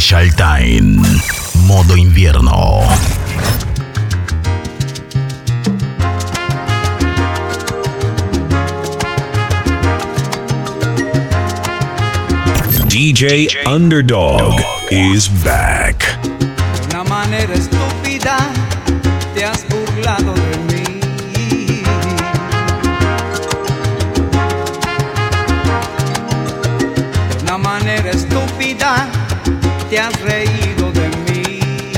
Special Time. Modo invierno. DJ Underdog is back. De una manera estúpida te has burlado de mí. De una manera estúpida te has reído de mí.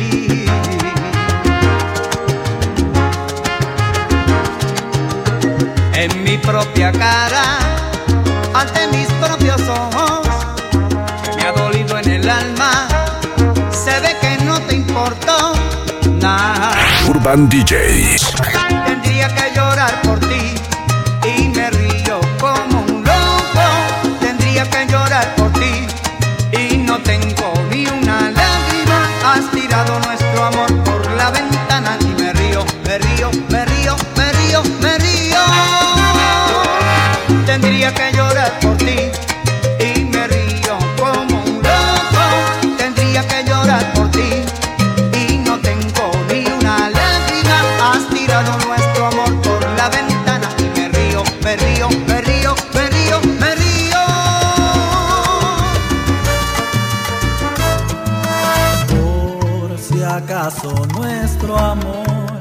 En mi propia cara, ante mis propios ojos, me ha dolido en el alma. Se ve que no te importó nada. Urban DJs. Tendría que llorar por ti y me río como un loco. Tendría que llorar por ti y no tengo ni una lágrima. Has tirado nuestro amor por la ventana y me río, me río, me río, me río, me río. Tendría que llorar por ti y me río como un loco. Tendría que llorar por ti y no tengo ni una lágrima. Has tirado nuestro amor por la ventana y me río, me río, me río, me río, me río. Por si acaso nuestro amor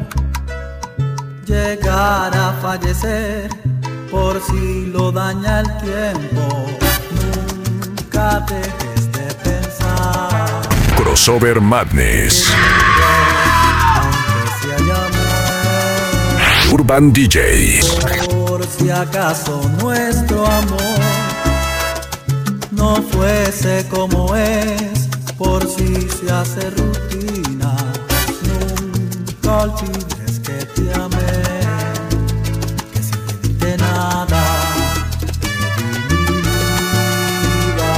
llegara a fallecer, por si lo daña el tiempo, nunca dejes de pensar. Crossover Madness. Aunque se haya muerto. Urban DJs. Por si acaso nuestro amor no fuese como es, por si se hace rutina, nunca olvides que te amé. De nada te di mi vida.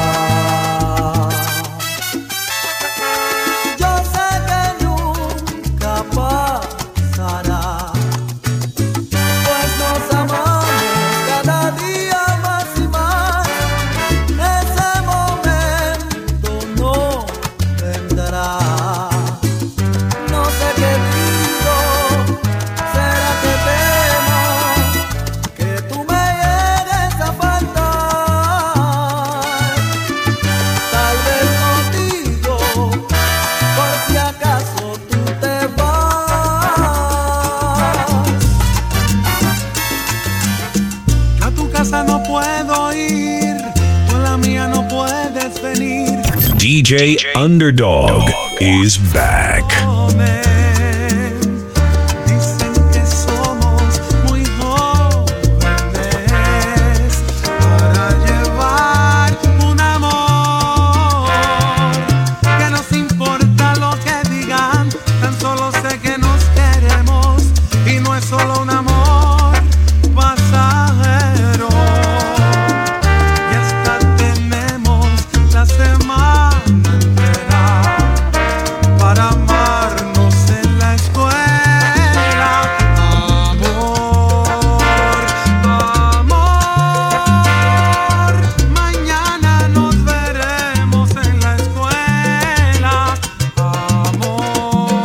Yo sé que nunca pasará, pues nos amamos cada día más y más. Ese momento no vendrá. No sé qué digo, será que temo que tú me llegues a faltar. Tal vez no digo, por si acaso tú te vas. A tu casa no puedo ir, tú a la mía no puedes venir. DJ Underdog is back. Dicen que somos muy jóvenes para llevar un amor que nos importa lo que digan, tan solo sé que nos queremos y no es solo un amor pasajero. Y hasta tenemos la semana entera para amarnos en la escuela. Amor, amor, mañana nos veremos en la escuela. Amor,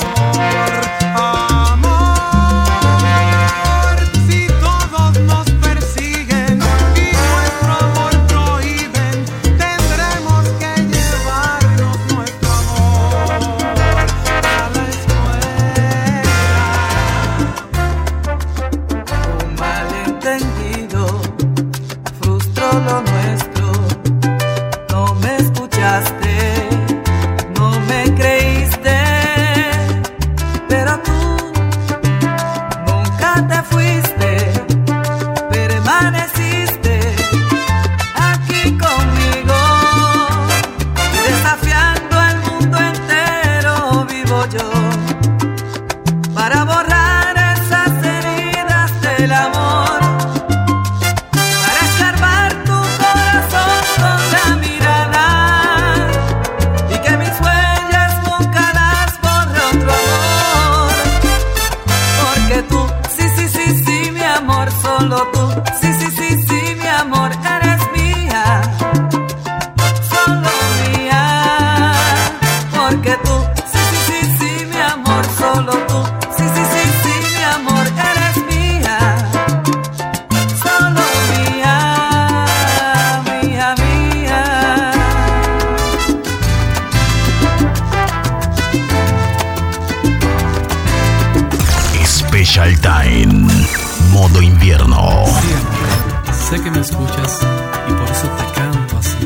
amor, si todos nos persiguen y nuestro amor prohíben, tendremos que llevarnos nuestro amor a la escuela. Un malentendido frustró lo nuestro. No me escuchaste, no me creíste, pero tú nunca te fuiste, permaneciste aquí conmigo, desafiando al mundo entero. Vivo yo para borrar esas heridas del amor, para escarbar tu corazón. que me escuchas y por eso te canto así.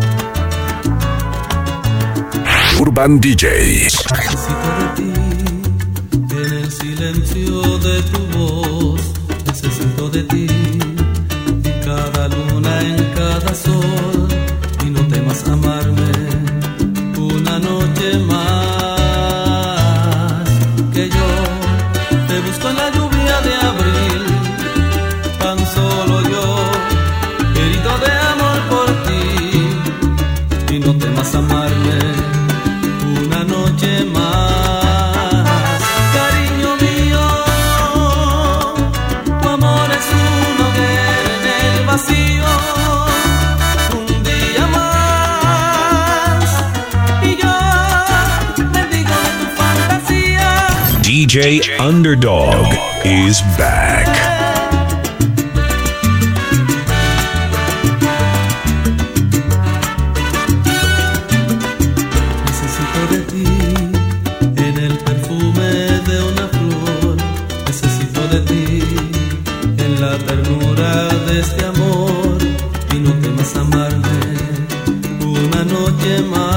Urban DJs. Necesito de ti, en el silencio de tu voz. Necesito de ti, en cada luna, en cada sol. Y no temas amarme una noche más. Que yo te busco en la lluvia de abril. Tan solo yo, herido de amor por ti. Y no temas amarme una noche más, cariño mío. Tu amor es un hoguera en el vacío. Un día más y yo bendigo de tu fantasía. DJ Underdog is back. La ternura de este amor y no temas amarme una noche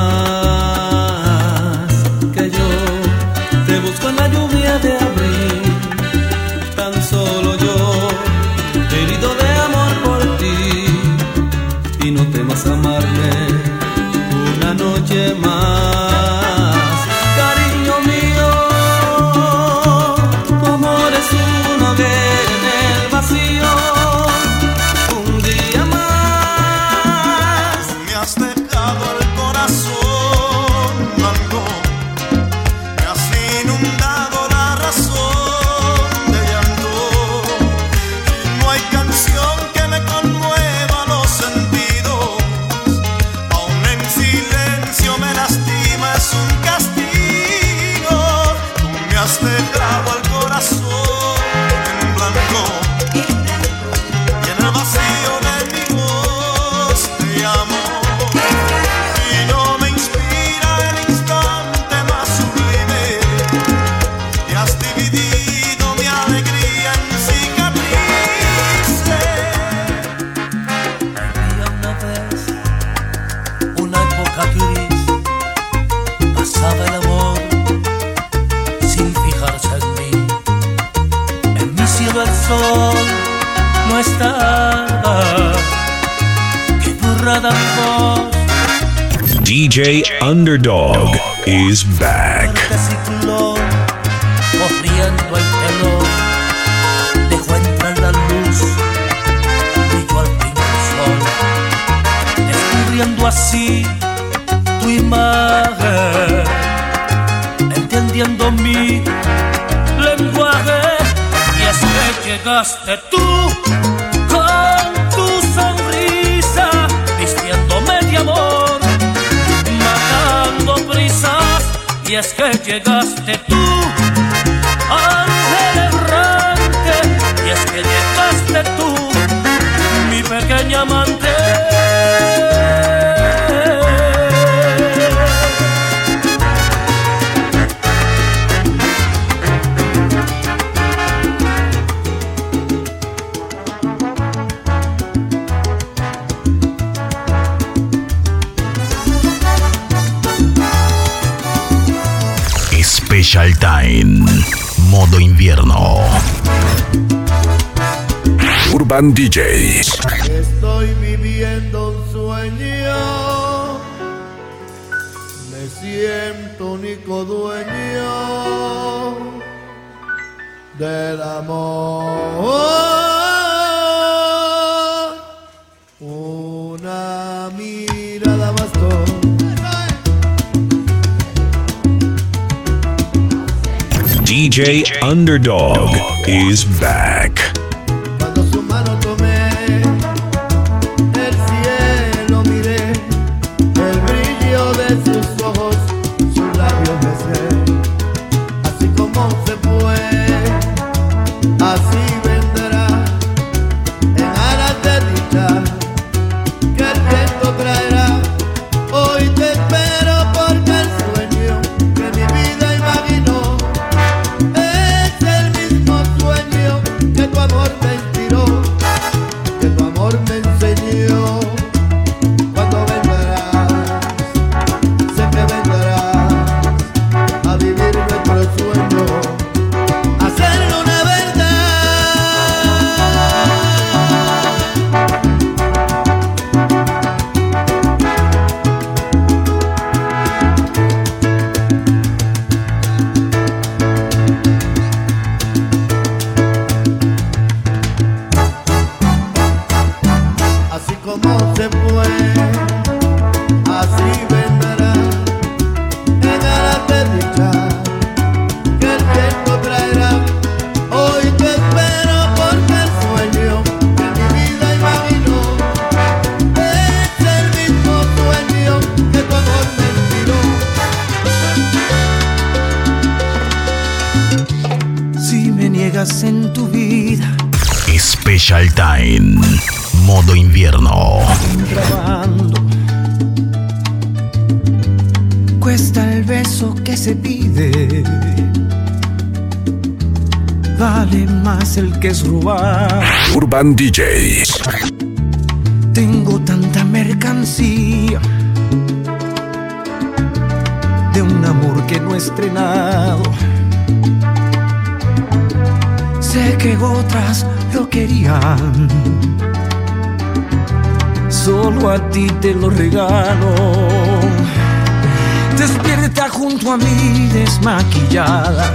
más. Que yo te busco en la lluvia de abril. Tan solo yo, herido de amor por ti. Y no temas amarme una noche más, cariño mío. Tu amor es una hoguera en el vacío. Un día más me has dejado el corazón blanco, me has inundado la razón de llanto. Y no hay canción que me conmueva los sentidos, aún en silencio me lastima, es un castigo. Tú me has dejado el corazón en blanco. El sol no estaba, que burrada voz. DJ Underdog is back. Fuerte ciclón, corriendo el telón, dejó entrar la luz, brilló al fin el sol, descubriendo así tu imagen, entendiendo mi lenguaje. Y es que llegaste tú con tu sonrisa, vistiéndome de amor, matando prisas. Y es que llegaste tú, ángel errante. Y es que llegaste tú, mi pequeña amante. Special Time, modo invierno. Urban DJs. Estoy viviendo un sueño, me siento único dueño del amor. Una mirada bastó. DJ Underdog is back. Cuando su mano tomé, el cielo miré, el brillo de sus ojos, sus labios besé. Así como se fue, así vendrá, en alas de dicha, que el viento traerá. Hoy te espero porque el sueño que mi vida imaginó es el mismo sueño que tu amor como se fue, así vendrá en alas de dicha que el viento traerá. Hoy te espero porque el sueño que mi vida imaginó es el mismo sueño que tu amor me inspiró. Si me niegas en tu vida, Special Time, modo invierno. grabando, cuesta el beso que se pide, vale más el que es robar. Urban DJs. Tengo tanta mercancía de un amor que no he estrenado. Sé que otras lo querían, solo a ti te lo regalo. Despierta junto a mí desmaquillada,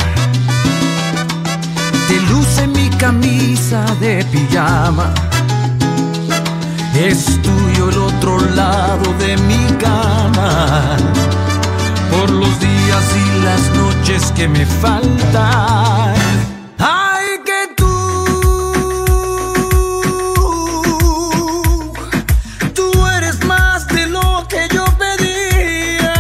te luce mi camisa de pijama. Es tuyo el otro lado de mi cama, por los días y las noches que me faltan. Ay, que tú eres más de lo que yo pedía.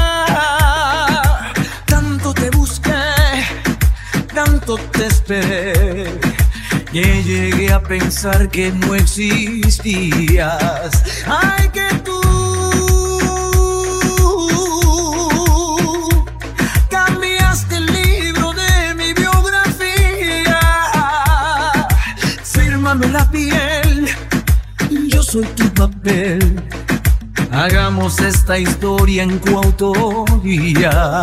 Tanto te busqué, tanto te esperé, que llegué a pensar que no existías. Ay, que tú cambiaste el libro de mi biografía. Fírmame la piel, yo soy tu papel. Hagamos esta historia en coautoría.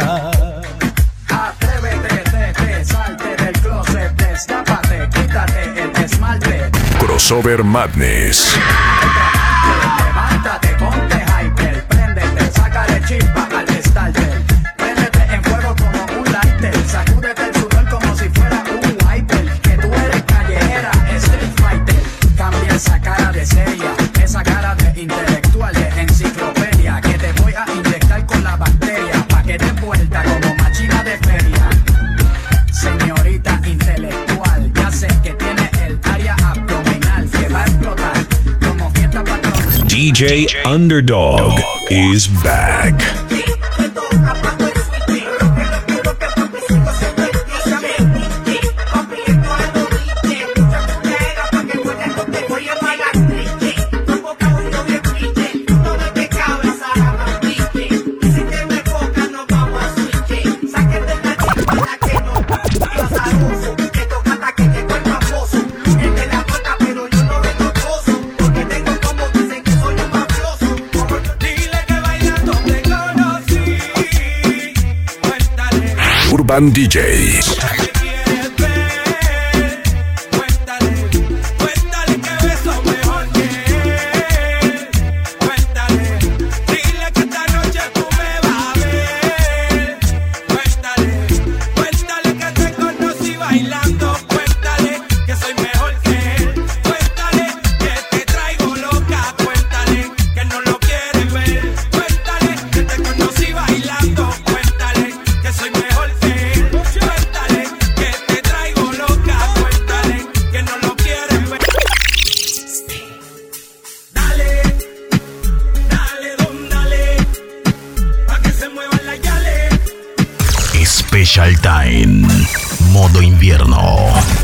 Atrévete, salte del closet, destápate, quítate el esmalte. Crossover Madness. Levántate, ponte hyper, préndete, sácale chispa al starter. Préndete en fuego como un lighter, sacúdete el sudor como si fuera un wiper. Que tú eres callejera, street fighter. Cambia esa cara de seria, esa cara de intelectual, de enciclopedia. Que te voy a inyectar con la bacteria, pa' que te vuelta como máquina de feria. Señorita intelectual, ya sé que tiene el área abdominal que va a explotar como fiesta patronal. DJ Underdog is back. Urban DJs. Special Time, modo invierno.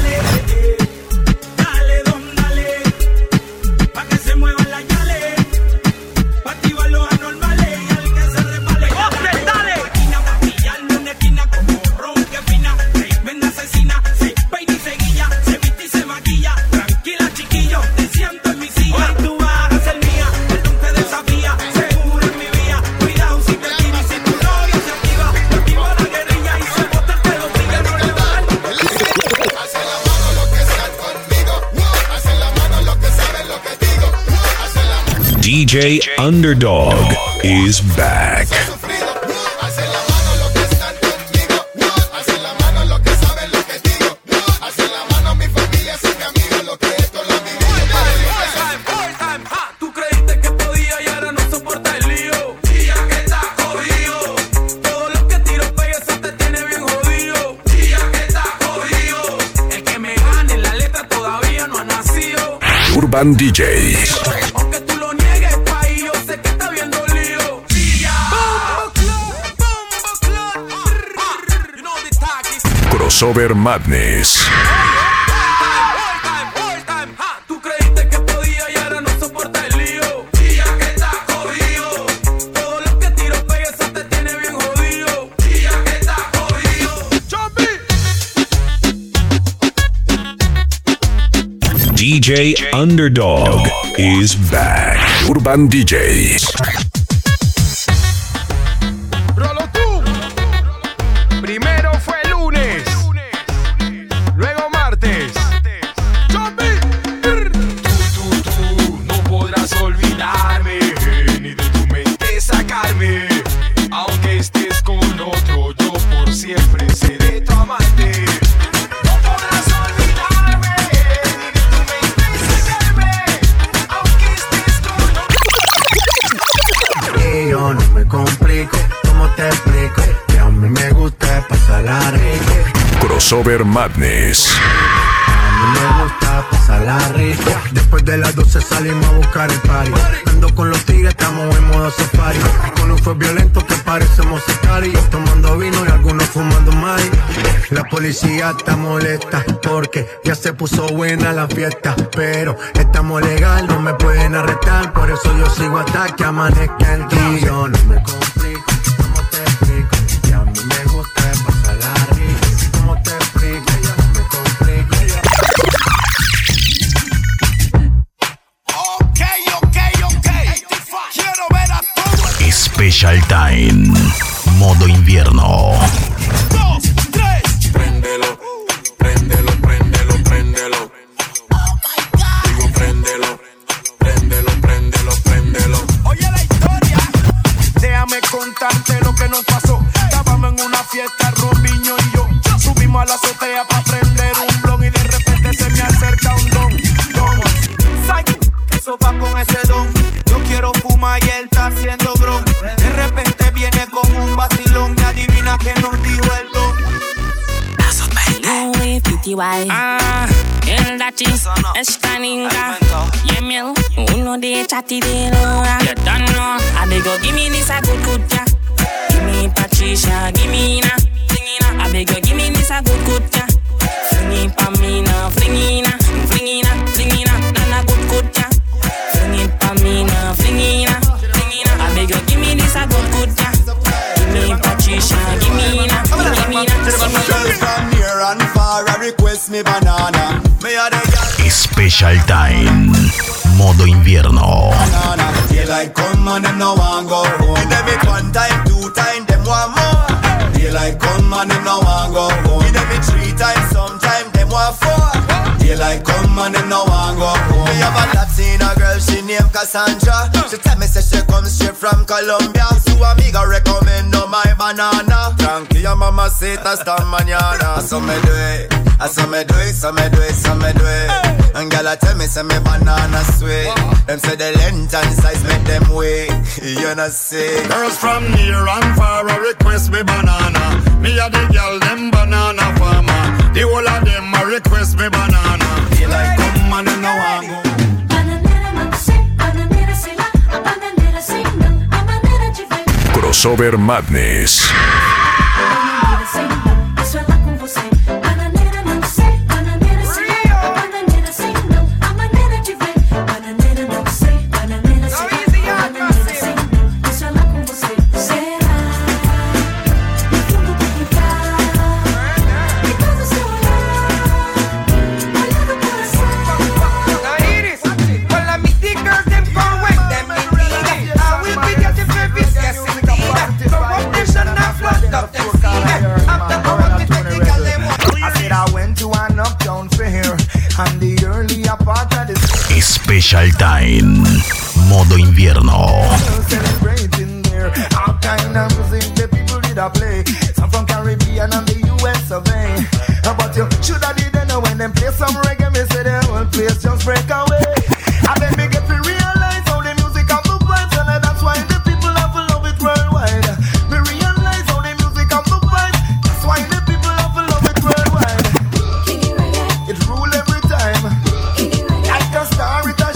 DJ Underdog is back. Tú creíste que Urban DJs. Aunque tú lo niegues, país, yo sé que está viendo lío. Crossover Madness. Tú creíste que podía y ahora no soporta el lío. Día que está jodido. Todo lo que tiro pegue eso te tiene bien jodido. Día que está jodido. DJ Underdog is back. Urban DJs. Rolo tú. Primero fue lunes, luego martes. Tú no podrás olvidarme, ni de tu mente sacarme. Aunque estés con otro, yo por siempre seré tu amante. No podrás olvidarme, ni de tu mente sacarme. Aunque estés con otro. Y yo no me complico, ¿cómo te explico? Que a mí me gusta pasarla rico. Crossover Madness. A mí me gusta pasarla rico. Después de las 12 salimos a buscar el party. Ando con los tigres, estamos en modo safari. Con un fue violento que parecemos sicarios. Tomando vino y algunos fumando mari. La policía está molesta porque ya se puso buena la fiesta. Pero estamos legal, no me pueden arrestar. Por eso yo sigo hasta que amanezca en ti. Yo no me complico, ¿cómo te explico? Que a mí me gusta pasarla rico. ¿Cómo te explico? Yo no me complico. Quiero ver a todos. Special Time. Modo invierno. 2, 3. Préndelo, préndelo, préndelo, préndelo. Digo, préndelo, préndelo, préndelo, préndelo. Oye la historia. Déjame contarte lo que nos pasó. Estábamos en una fiesta, Robinho y yo. Subimos a la azotea para prender un blon y de repente se me acerca un don. ¿Qué sopa con ese don? Yo quiero fumar y él está haciendo bron. De repente viene con un vacilón y adivina que nos dijo el don. Uy, PTY. El dachi, estaninga. Yemel, uno de chati de lora. You don't know. I beg you, give me this a good yeah. Give me Patricia, give me na. I beg you, give me this a good yeah. Fling it pa me na, fling it na, fling it na, fling it na, na good yeah. Fling it pa me na, fling it na, fling it na. I beg you, give me this a good yeah. Give me Patricia, give me na, give me na. From near and far, I request me banana. Me a the girl. Special Time. Modo invierno. Banana. Daylight come and them no want go home. Give them it 1 time, 2 time, them want more. Daylight come and them no want go home. Give them it 3 times, sometime them want 4. Daylight come and them no want go home. Me have a Latina girl, she named Cassandra. She tell me say she comes straight from Colombia. So amiga recommend no my banana. Tranquila mamacita esta mañana. So me do it, so me do it, so me do it, so me do it. And girl I tell me say me banana sweet. Them say the length and size make them wait. You know see. Girls from near and far a request me banana. Me a the girl them banana farmer. The whole of them a request me banana. They like come and them no want go. Crossover Madness. Special Time. Modo invierno. Celebrating there. All kind of music the people did a play. Some from Caribbean and the US of A. But you should have did know when them play some reggae. Me say the whole place just break away. And then me get to realize how the music have the vibes, and that's why the people have to love it worldwide. Me realize how the music have the vibes. That's why the people have to love it worldwide. It rule every time. Like a star, it a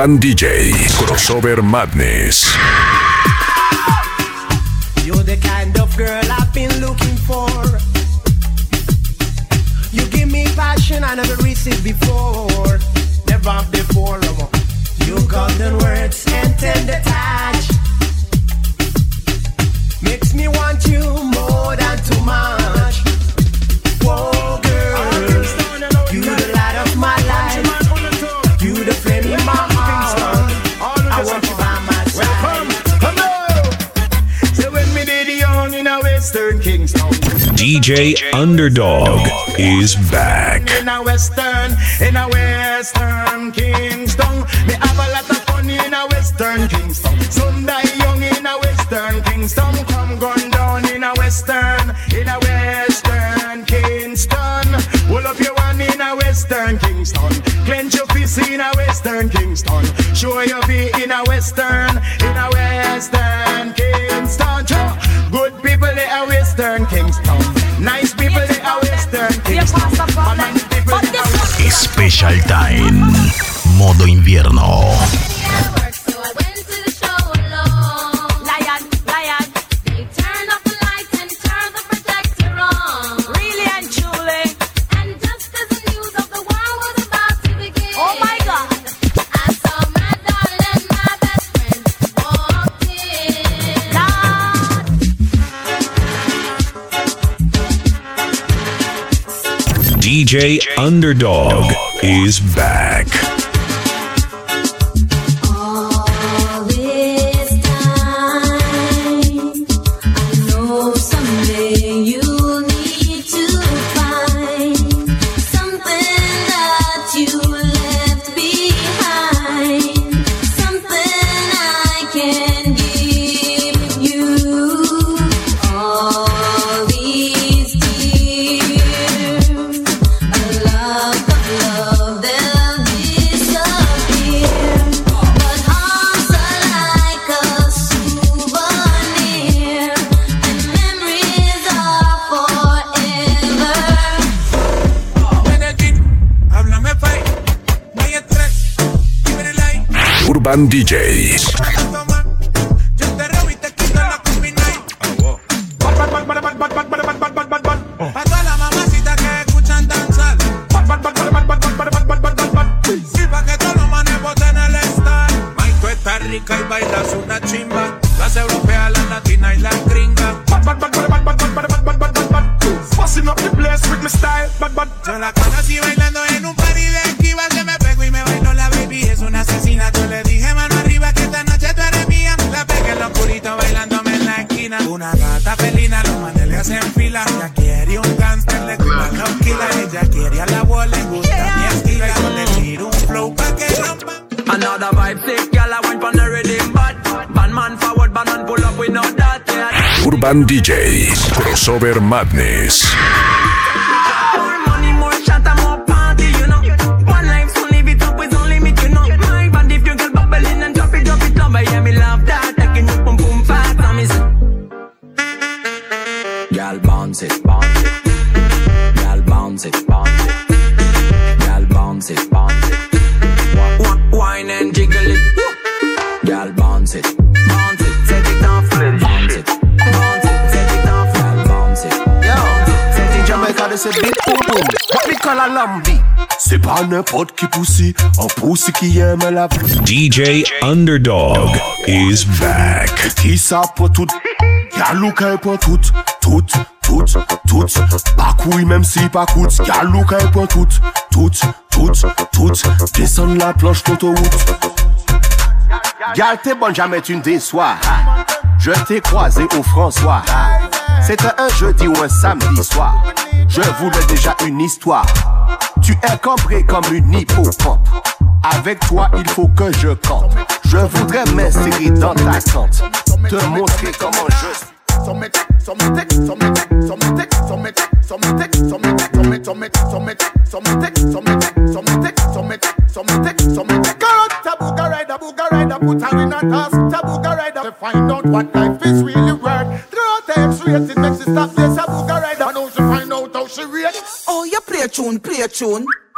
Urban DJ Crossover Madness. You're the kind of girl I've been looking for. You give me passion I never received before. Never before. Your golden words and tender touch makes me want you more than too much. Whoa, girl, you the light of my life. You the flame in my heart. I want you by my side. So when me did young in a Western Kingston, DJ Underdog is back. in a Western Kingston. Me have a lot of fun in a Western Kingston. Sunday young in a Western Kingston. Come gun down in a Western Kingston. Pull up your one in a Western Kingston. Clench your fist in a Western Kingston. Show your feet in a Western Kingston. Good people they are Western Kingston. Nice people they are Western Kingston. Special Time, modo invierno. DJ Underdog is back. All this time, I know someday you'll need to find something that you left behind, something I can give you. All these tears, a lot of love, they'll disappear. But arms are like a souvenir, and memories are forever. Háblame, fight. No hay estrés. Give me the light. Urban DJs. Yo te robo y te quito la combinay. Pa' todas las mamacitas que escuchan danzar. Y pa' que todos los manes boten el style. Mike, tú estás rica y bailas una chimba. Las europeas, las latinas y las gringas. Busting up the place with my style. Yo la conocí bailando en un party de esquiva. Se me pegó y me bailó la baby. Es una asesina. Yo le dije mano arriba que esta noche tú eres mía. La pegué en lo oscurito bailándome en la esquina. Una gata felina, los manes le hacen fila. Ella quiere un gangster, le cuidan los kilas. Ella quiere a la bola, le gusta mi estilo. Y yo le tiro un flow pa' que rompa. Another vibe sick, girl, I went from the rhythm, but bad man forward, bad man pull up, we know that, yeah. Urban DJs Crossover Madness. More money, more shot, and more party, you know. One life, so live it up with no limit, you know. My band, if you get bubbling and drop it, love, yeah, me love that. Taking you pum pum fast, now me say. Girl, bounce it, bounce it. Girl, bounce it, bounce it. Girl, bounce it, bounce it. Wine and jiggle it. Girl, bounce it, bounce it, set it off, bounce it, bounce it, set it off, girl, bounce it, bounce it, set it off. Jamaica, they say big boom boom. What we call a lambi? C'est pas n'importe qui poussi, un poussi qui aime la vie. DJ Underdog is back. Qui ça pour tout? Galouka pour tout, tout, tout, tout. Pas couille même si pas coûte. Galouka pour tout, tout, tout, tout. Descends la planche d'autoroute. Gal t'es bonne, jamais tu ne déçois. Je t'ai croisé au François. C'était un jeudi ou un samedi soir. Je voulais déjà une histoire. Tu es cambré comme une hippocampe. Avec toi, il faut que je campe. Je voudrais m'insérer dans ta tente. Te montrer comment je suis. Tabooga rider, put her in a task. Tabooga rider, to find out what life is really worth. Throw out the X-rated, makes it stop this. Tabooga rider, and now she find out how she react. Oh, you play a tune, play a tune.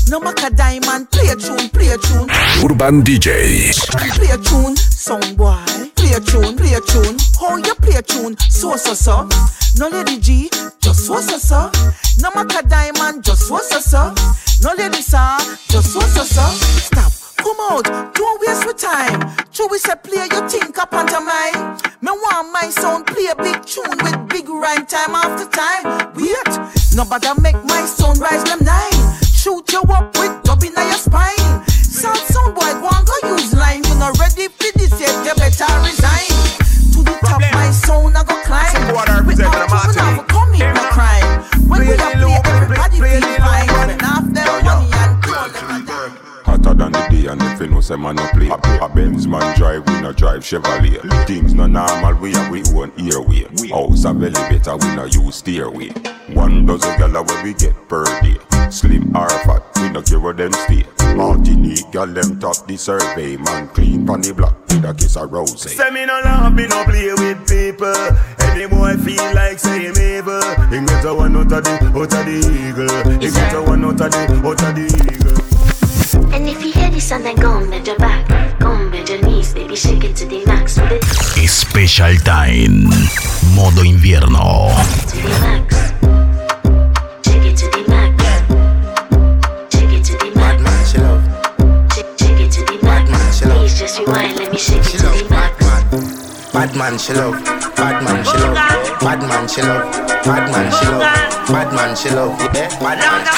No matter diamond, play a tune, play a tune. Urban DJs. Play a tune, sound boy. Play a tune, play a tune. How you play a tune? So. No lady G, just so. No matter diamond, just so. No lady sir, just so. Stop, come out, don't waste your time. True we say play your think up on your mind. Me want my sound play a big tune with big rhyme time after time. Wait, nobody make my sound rise them 9. Shoot you up with dubbing on your spine. Sound boy, go and go use line. You not ready for this yet, you better resign. To the top, my sound I go climb. Without you, never come in no crime. When we are play, everybody feel fine. When after them money and call them. Hotter than the day and if you know say man no play. A Benz man drive, we no drive Chevrolet. Things no normal, we have we own airway. House a belly better, we no use stairway. 1 dozen gala where we get per day. Slim or fat, we no care where them stay. Martinique, gal them top the survey. Man clean pon the block with a kiss of rose. Say me no love, me no play with people. Any boy feel like say him evil. He get a one out of the eagle. He get a one out of the eagle. And if you hear this song, then go on bend your back, go on bend your knees, baby, shake it to the max with it. Special Time, modo invierno. To the max, shake it to the max, shake it to the max. Bad man, she love. Shake it to the max. Bad man, she love. Please just rewind, let me shake it to the max. Bad man, she love. Bad man, she love. Bad man, she love. Bad man, she love. Bad man, she love. Yeah, bad man.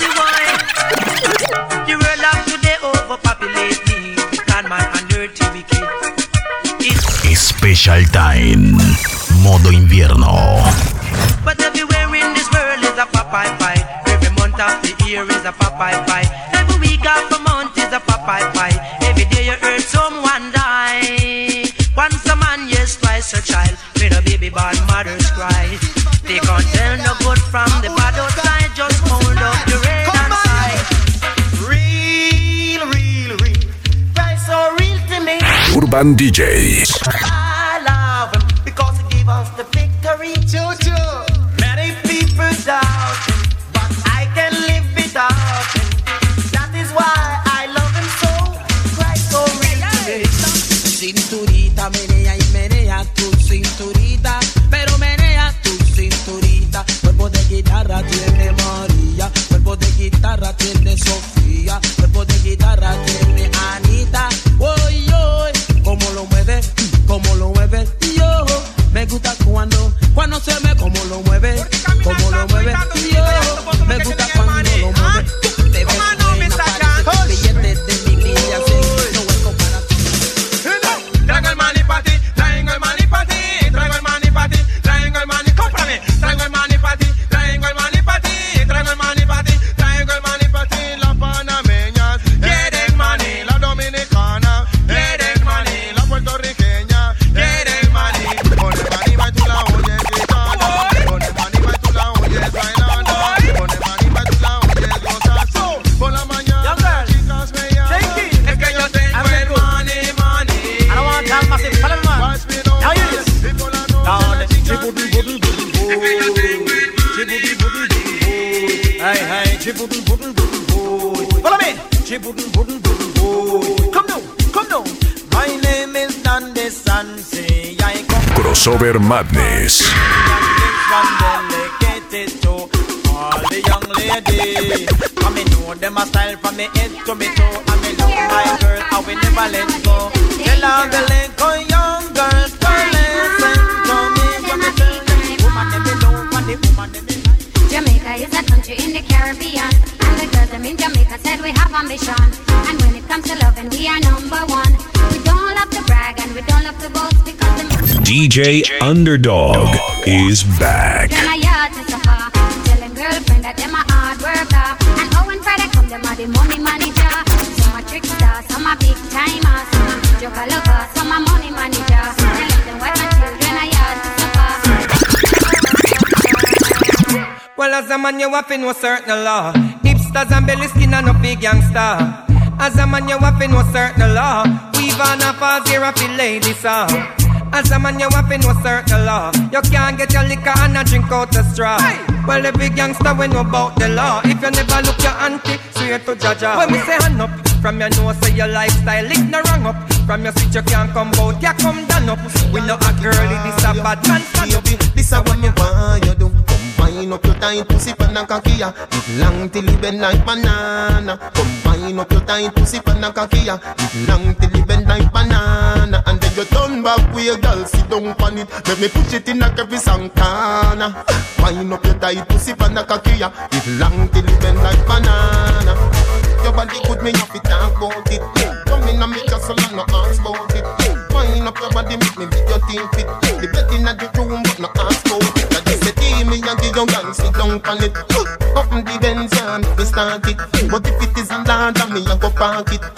The world of today overpopulated, conman and dirty wicked. Special Time, modo invierno. But everywhere in this world is a Popeye fight. Every month of the year is a Popeye fight. Every week of the month is a Popeye fight. Every day you heard someone die. Once a man, yes, twice a child. When a baby born, mothers cry. They can't tell no good from the bad outside. Just hold up your head and sigh. So real to me. Urban DJs. I love him because he gave us the victory. Choo-choo. Many people doubt him, but I can live without him. That is why I love him so. Christ so real to me. Cinturita, menea tu cinturita, pero menea tu cinturita. Cuerpo de guitarra tiene María, cuerpo de guitarra tiene Sofía, cuerpo de guitarra tiene Anita. Oy, oy, como lo mueve, yo. Me gusta cuando se me como lo mueve, yo. Me gusta cuando lo mueve. Te ves buena, parece billetes de mi vida, no hueco para ti. Traigo el money pa' ti, traigo el money pa' ti, traigo el money pa' ti, traigo el money, cómprame. Traigo el money pa' ti, traigo el money pa' ti, traigo el money pa' ti, traigo el money pa' ti. Las panameñas quieren money, la dominicana quieren money, la puertorriqueña quieren money. Con el money va y tú la oyes gritando, con el money va y tú la oyes bailando, con el money va y tú la oyes gozando. Por la mañana las chicas me llaman, es que yo tengo el money. I don't want to talk massive, follow me man. Now hear this. Follow me. Come down. My name is Dandy Sansi. I come Crossover Madness. from delegated to all the young ladies. I me know them a style from me head to me toe. I me love my girl, I will never let go. Tell all the little young girls to listen to me. When me tell them, woman them be love and the woman them be like. Jamaica is a country in the Caribbean, and the girls them in Jamaica said we have ambition. And when it comes to loving, we are number one. We don't love to brag and we don't love to boast because the DJ Underdog is back. Then I yard to suffer. Tell them girlfriend that them a hard worker. And oh, when Friday come, them a the money manager. Some a trickster, some a big timer, some a joker lover, some a money manager. Tell them what my children a yard to suffer. Well, as a man, you have to know certain law. Hipsters and belly skin and no big youngster. As a man, you have to know certain law. Weave on a falls here a feel lady song. As a man, you have to know certain law. You can't get your liquor and a drink out the straw. Well, every gangster we know about the law. If you never look your auntie, swear to Jaja. When we say hand up, from your nose say your lifestyle, it no wrong up. From your switch you can't come out, you come down up. We know a girlie, this a bad man stand up. This a what me want you do. Combine up your tight pussy pan and kakia. It long till it bend like banana. Combine up your tight pussy pan and kakia. It long till it bend like banana. And then you turn back with your girl, sit down on it. Let me push it in like every song corner. Combine up your tight pussy pan and kakia. It long till it bend like banana. Your body good, me have to talk about it. Come in and make us so long, no ask about it. Wind up your body, make me make your team fit. The bed in the room, but no ask about it. That is the team, me and give you girl, sit down on it. Up in the Benz and we start it. But if it is a land, me I go park it.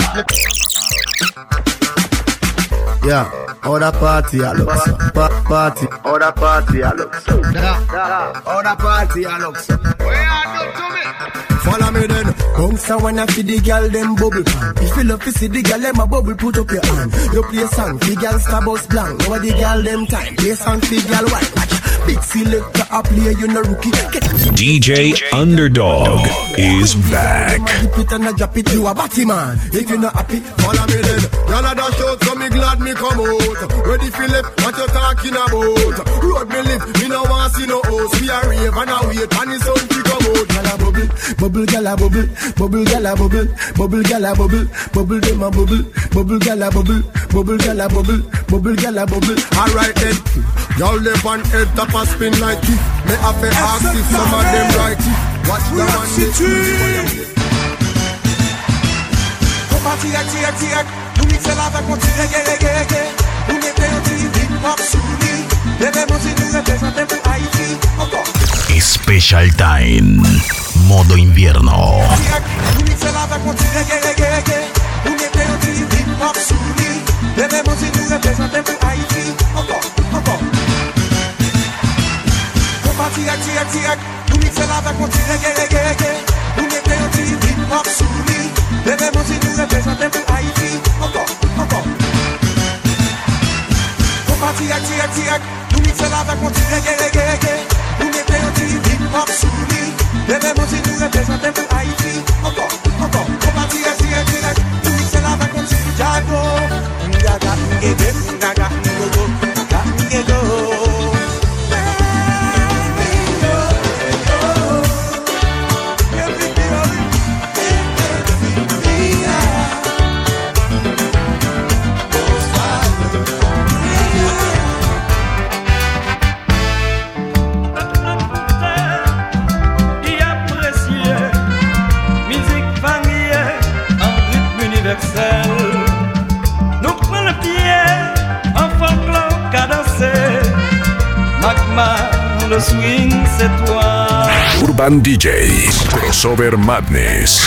Yeah, other party I look so. Party, other party I look so. Other party I look so. Where are you to me? Follow me then. Bounce when I feed the girl them bubble pan. If you love to see the girl them a bubble, put up your hand. You play a song, the girl star bus blank. Now the girl them time. Play a song, the girl white. Watch big selector a play, you no rookie. DJ Underdog is back. Dip it and a drop it, you a batty man. If you not happy, follow me then. Y'all a dash out, so me glad me come out. Ready Philip, what you talking about? Road me live, me no want see no house. We a rave and a wait, and it's on to come out. Y'all a bubble, bubble, y'all a bubble, bubble, y'all a bubble, bubble, y'all a bubble, bubble, them a bubble, bubble, y'all a bubble, bubble, y'all a bubble, bubble, y'all a bubble. Alright then, y'all live on head top a spin like it. Me have to ask if some of them right it. Watch the man this. Tiak, nous mixons avec mon tigre, nous mettons un petit hip-hop sous lui. Devemos si nous représentons pour Haïti. Encore. Special Time, modo invierno. Tiak, nous mixons avec mon tigre, nous mettons un petit hip-hop sous lui. Devemos si nous représentons pour Haïti. Encore. Tiak, nous mixons avec mon tigre, nous mettons un petit hip-hop sous lui. Devemos si nous représentons pour Haïti. Encore. Tiak, nous mixons avec mon tigre, nous mettons un petit hip-hop sous lui. Devemos si nous représentons pour Haïti. Encore. Tiak, nous mixons avec mon tigre, Jago. Ngaga, nous prenons le pied en folklore cadencé. Magma, le swing c'est toi. Urban DJs, Crossover Madness.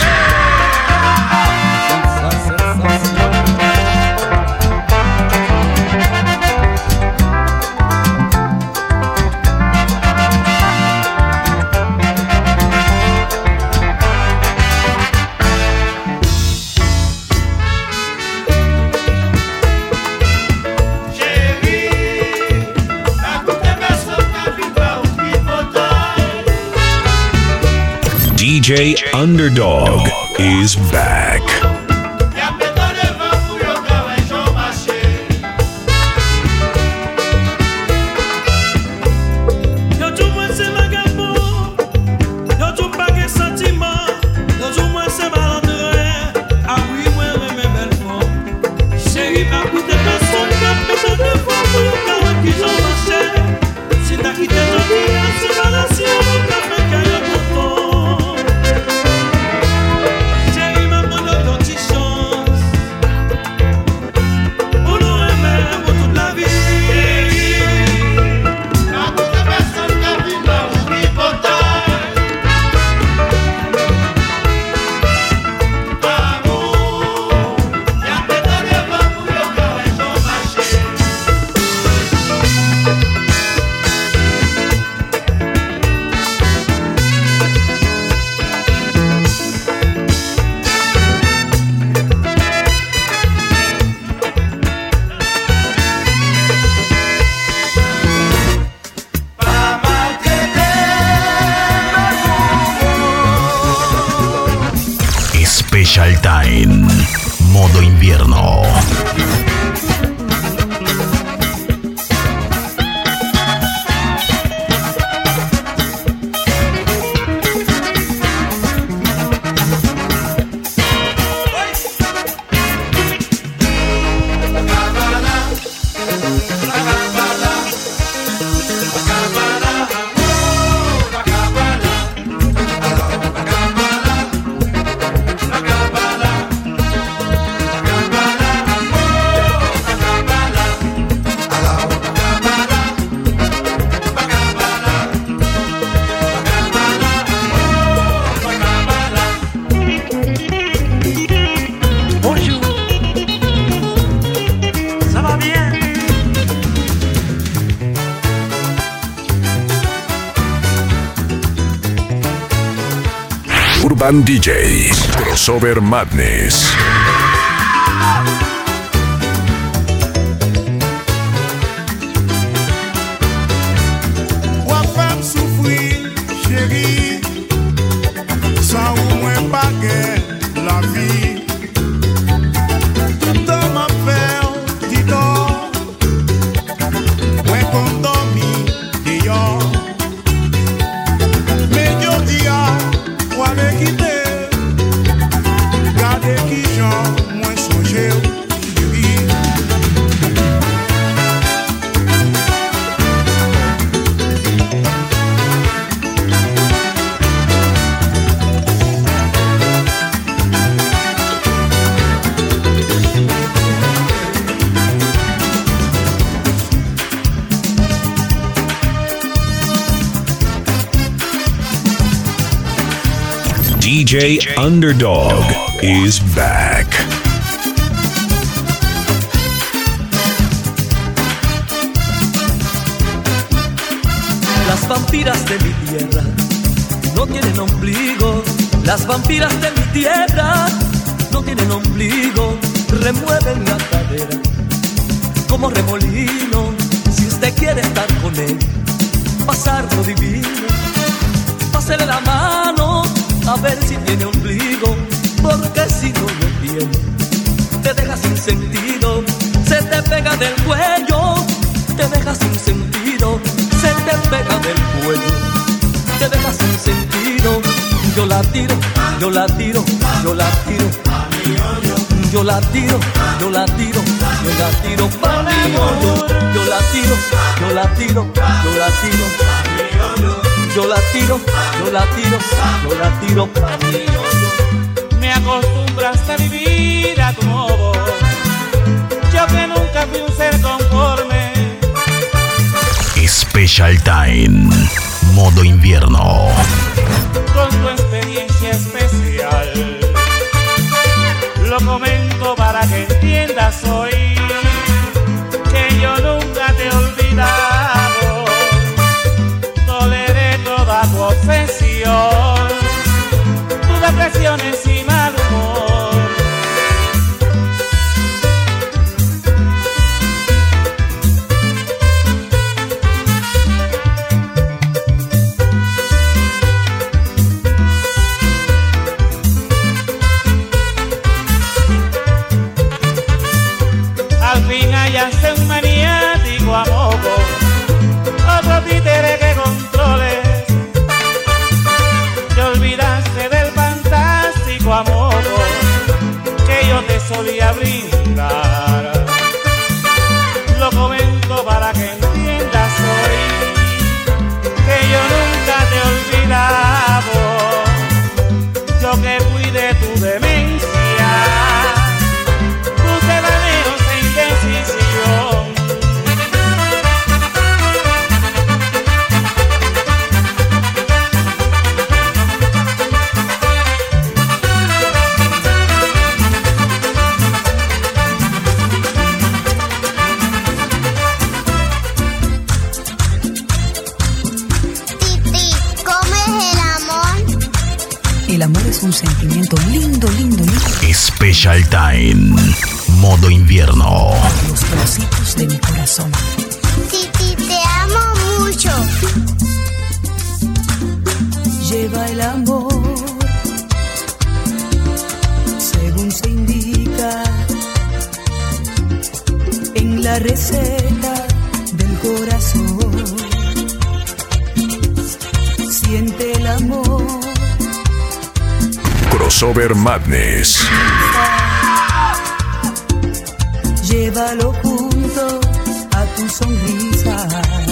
DJ Underdog is back. Jerry, Special Time, modo invierno. Urban DJs, Crossover Madness. Ou femme souffrir, chérie, sans ou moins baguer la vie. Dans ma faire, dis-donc, ouais qu'on dormi dehors. Mais yo dis ou avec quitter, gardez qui j'en moins songer, chérie. DJ Underdog is back. Las vampiras de mi tierra no tienen ombligo. Las vampiras de mi tierra no tienen ombligo. Remueven la cadera como remolino. Si usted quiere estar con él, pasarlo divino, pásele la mano a ver si tiene ombligo, porque si no lo tiene, te deja sin sentido. Se te pega del cuello, te deja sin sentido. Se te pega del cuello, te deja sin sentido. Yo la tiro, yo la tiro, yo la tiro. Yo la tiro, yo la tiro, yo la tiro pa' mi hoyo. Yo la tiro, yo la tiro, yo la tiro. Yo la tiro, yo la tiro, yo la tiro pa' mi hoyo. Me acostumbraste a vivir a tu modo, yo que nunca fui un ser conforme. Special Time, modo invierno. Con tu experiencia especial, lo comento para que entiendas hoy que yo nunca te he olvidado. Toleré toda tu obsesión, tus depresiones y mal humor. Al fin hallaste un maniático a moco, otro títere que controles. Te olvidaste del fantástico amor que yo te solía brindar. Lo comento para que entiendas hoy que yo nunca te he olvidado. Yo que fui de tu demencia, tus devaneos e indecisión. El amor es un sentimiento lindo, lindo, lindo. Special Time, modo invierno. Los trocitos de mi corazón. Titi, te amo mucho. Lleva el amor receta del corazón. Siente el amor. Crossover Madness. Llévalo junto a tu sonrisa.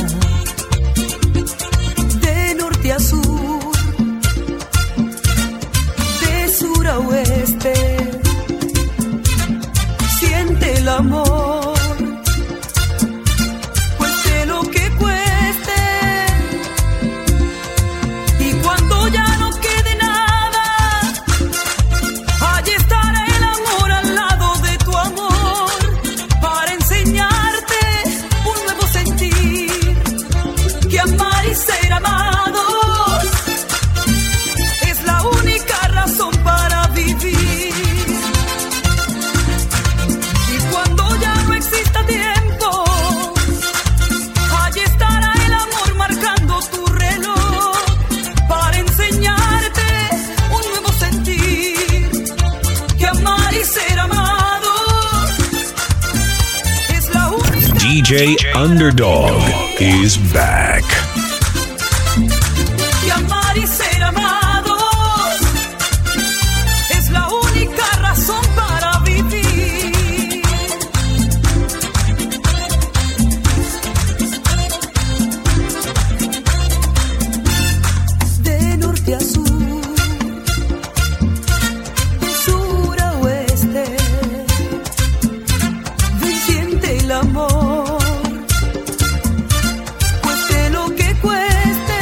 De norte a sur, de sur a oeste. Siente el amor, cueste lo que cueste. Y cuando ya no quede nada, allí estará el amor al lado de tu amor, para enseñarte un nuevo sentir, que amar y ser amados es la única razón para vivir. Y cuando ya no exista tiempo, allí estará el amor marcando tu reloj, para enseñarte un nuevo sentir, que amar y ser amados es la única. DJ Underdog is back. Que amar y ser amados es la única razón para vivir. De norte a sur, de sur a oeste, ven, siente el amor, cueste lo que cueste.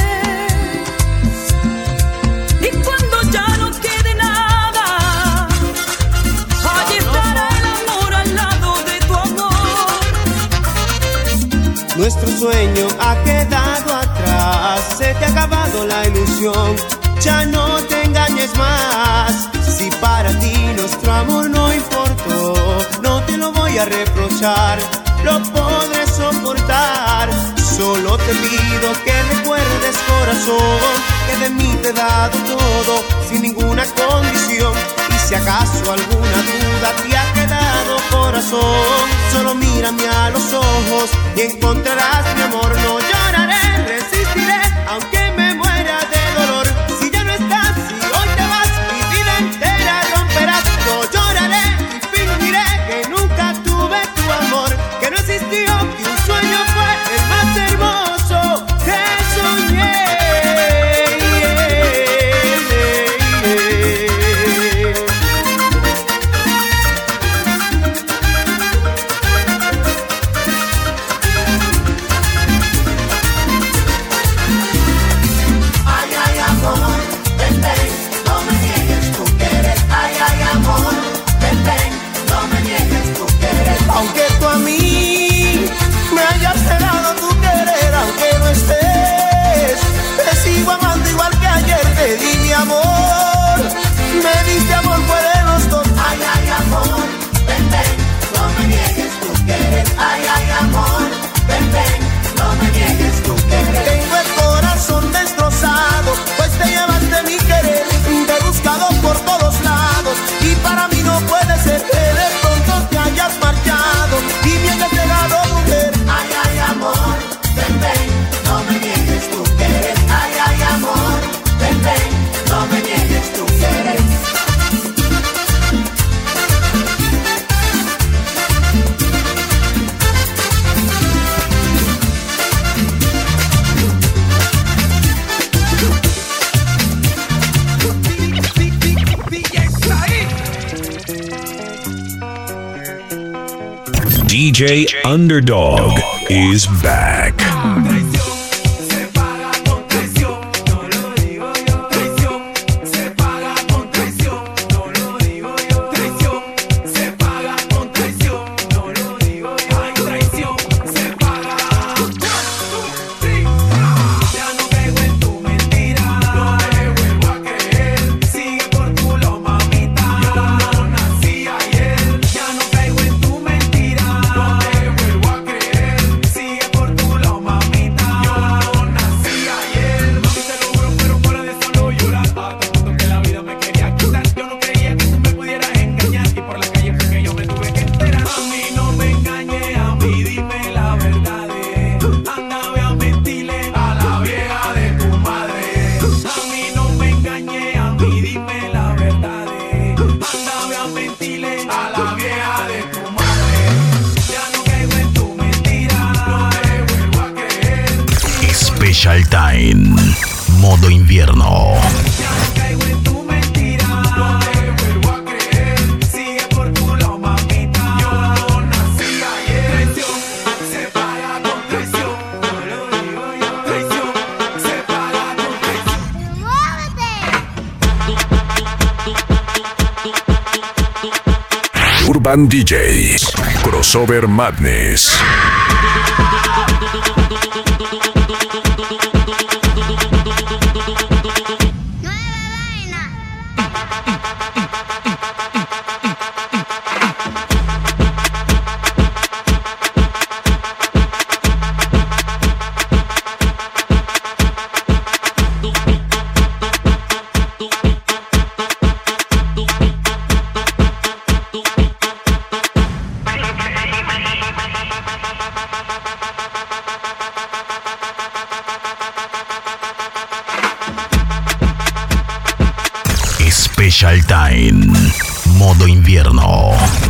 Y cuando ya no quede nada, allí estará el amor al lado de tu amor. Nuestro sueño ha quedado atrás, se te ha acabado la ilusión, ya no te engañes más. Si para ti nuestro amor no importó, no te lo voy a reprochar, lo podré soportar. Solo te pido que recuerdes, corazón, que de mí te he dado todo, sin ninguna condición. Y si acaso alguna duda te ha quedado, corazón, solo mírame a los ojos y encontrarás mi amor. No lloraré, resistiré, aunque me muera de dolor. Si ya no estás, si hoy te vas, mi vida entera romperás. No lloraré y fingiré que nunca tuve tu amor, que no existió, que un sueño fue el más hermoso que soñé. Ay, ay, amor, ven, ven, no me niegues tu querer. Ay, ay, amor, ven, ven, no me niegues tu querer. Aunque tú a mí me hayas cerrado tu querer, aunque no estés, te sigo amando igual que ayer. Te di mi amor, me diste amor, fue de los dos. Ay, ay, amor, ven, ven, no me niegues tu querer. Ay, ay, amor, ven, ven, no me niegues tu querer. Tengo el corazón destrozado, pues te llevaste mi querer. Te he buscado por todos lados y para mí no puede ser que de pronto te hayas marchado y me hayas dejado, mujer. Ay, ay, amor, ven, ven, no me niegues tu querer. Ay, ay, amor, ven, ven, no me niegues tu querer. DJ Underdog is back. Sigue por tu lado, mami. Special Time, modo invierno. Urban DJs, Crossover Madness. Special Time, modo invierno.